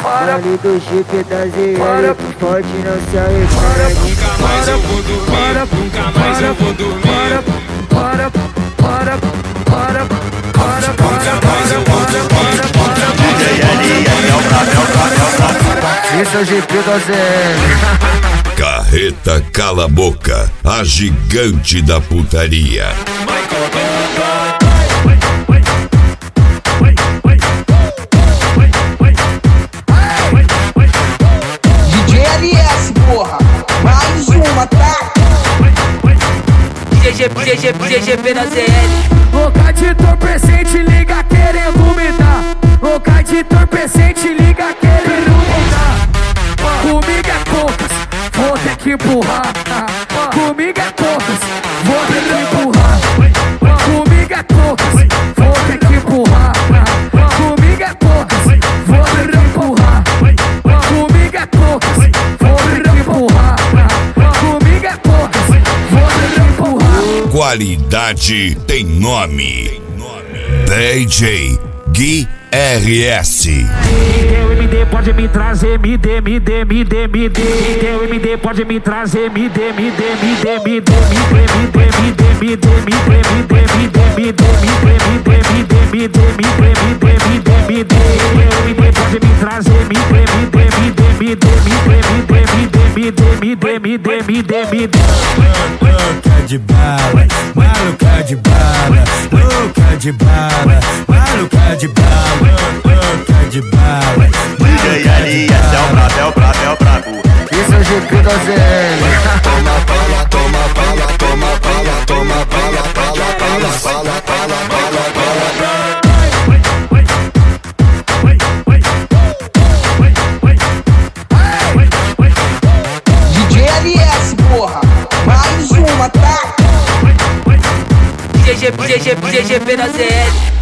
Vale do Jeep da ZL, pode não se arrepende. Nunca mais eu vou dormir, nunca mais eu vou dormir. Esse é o Jeep da ZL. Carreta Cala Boca, a gigante da putaria. DJ LS, porra, mais uma, tá? GGP da ZL. Louca de entorpecente, liga querendo me dar. Louca de entorpecente, liga querendo me dar. Comigo é poucas, vou ter que empurrar. Comigo é poucas, vou ter que empurrar. Comigo é poucas, vou ter que empurrar. Comigo é poucas, vou ter que empurrar. Comigo é poucas, vou ter que empurrar. Comigo é poucas, vou ter que empurrar. Qualidade tem nome. DJ Gui RS. Teu MD pode me trazer, me dê. Teu MD pode me trazer, me dê. Louca de bala, maluca de bala, louca de bala, maluca de bala, louca de bala. DJ LS é o brabo. Esse é o Jeep da ZL. Toma bala, toma bala, toma bala, toma bala, bala. DJ LS, porra, mais uma, tá? GGP da ZL.